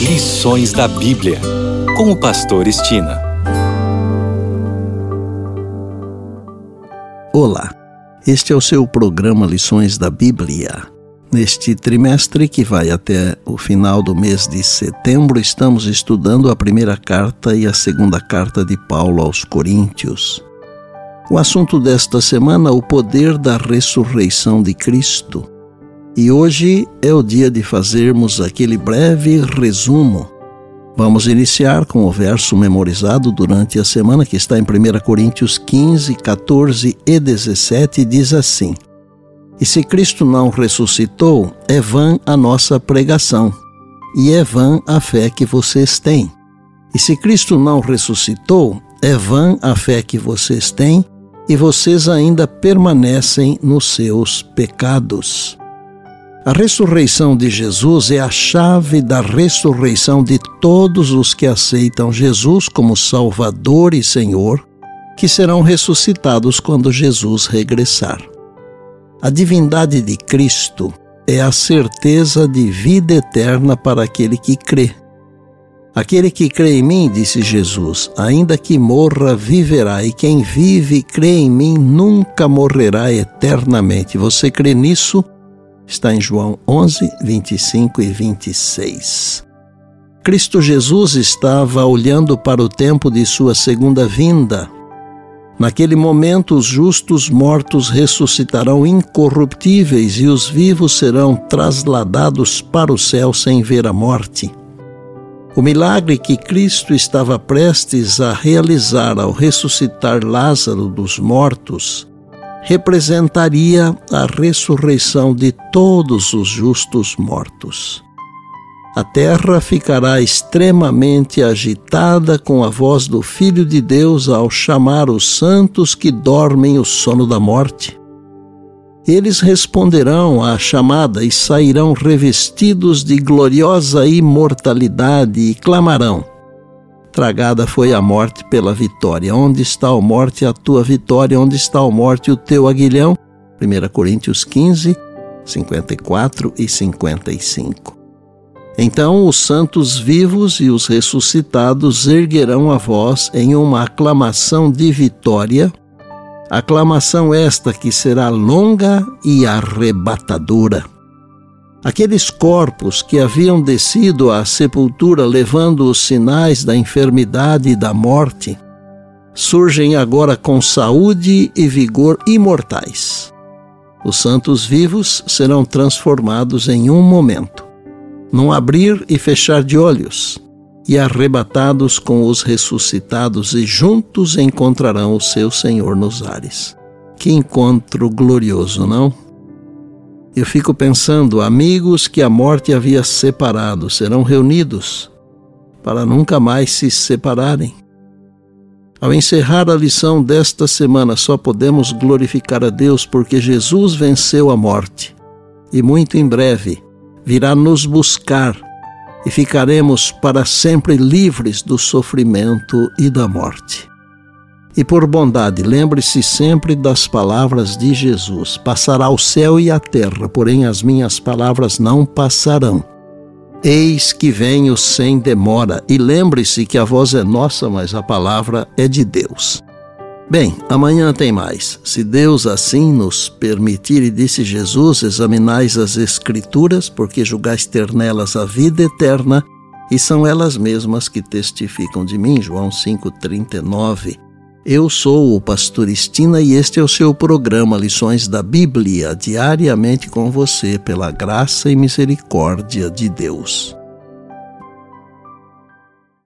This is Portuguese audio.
Lições da Bíblia, com o pastor Estina. Olá, este é o seu programa Lições da Bíblia. Neste trimestre, que vai até o final do mês de setembro, estamos estudando a primeira carta e a segunda carta de Paulo aos Coríntios. O assunto desta semana é o poder da ressurreição de Cristo. E hoje é o dia de fazermos aquele breve resumo. Vamos iniciar com o verso memorizado durante a semana, que está em 1 Coríntios 15, 14 e 17, diz assim: E se Cristo não ressuscitou, é vã a nossa pregação, e é vã a fé que vocês têm. E se Cristo não ressuscitou, é vã a fé que vocês têm, e vocês ainda permanecem nos seus pecados. A ressurreição de Jesus é a chave da ressurreição de todos os que aceitam Jesus como Salvador e Senhor, que serão ressuscitados quando Jesus regressar. A divindade de Cristo é a certeza de vida eterna para aquele que crê. Aquele que crê em mim, disse Jesus, ainda que morra, viverá, e quem vive e crê em mim nunca morrerá eternamente. Você crê nisso? Está em João 11, 25 e 26. Cristo Jesus estava olhando para o tempo de sua segunda vinda. Naquele momento, os justos mortos ressuscitarão incorruptíveis e os vivos serão trasladados para o céu sem ver a morte. O milagre que Cristo estava prestes a realizar ao ressuscitar Lázaro dos mortos representaria a ressurreição de todos os justos mortos. A terra ficará extremamente agitada com a voz do Filho de Deus ao chamar os santos que dormem o sono da morte. Eles responderão à chamada e sairão revestidos de gloriosa imortalidade e clamarão: Tragada foi a morte pela vitória. Onde está, ó morte, a tua vitória? Onde está, ó morte, o teu aguilhão? 1 Coríntios 15, 54 e 55. Então os santos vivos e os ressuscitados erguerão a voz em uma aclamação de vitória, aclamação esta que será longa e arrebatadora. Aqueles corpos que haviam descido à sepultura levando os sinais da enfermidade e da morte, surgem agora com saúde e vigor imortais. Os santos vivos serão transformados em um momento, num abrir e fechar de olhos, e arrebatados com os ressuscitados, e juntos encontrarão o seu Senhor nos ares. Que encontro glorioso, não? Eu fico pensando, amigos que a morte havia separado serão reunidos para nunca mais se separarem. Ao encerrar a lição desta semana, só podemos glorificar a Deus porque Jesus venceu a morte e muito em breve virá nos buscar e ficaremos para sempre livres do sofrimento e da morte. E por bondade, lembre-se sempre das palavras de Jesus: passará o céu e a terra, porém as minhas palavras não passarão. Eis que venho sem demora. E lembre-se que a voz é nossa, mas a palavra é de Deus. Bem, amanhã tem mais. Se Deus assim nos permitir, e disse Jesus, examinais as Escrituras, porque julgais ter nelas a vida eterna, e são elas mesmas que testificam de mim. João 5,39. Eu sou o pastor Estina e este é o seu programa Lições da Bíblia, diariamente com você, pela graça e misericórdia de Deus.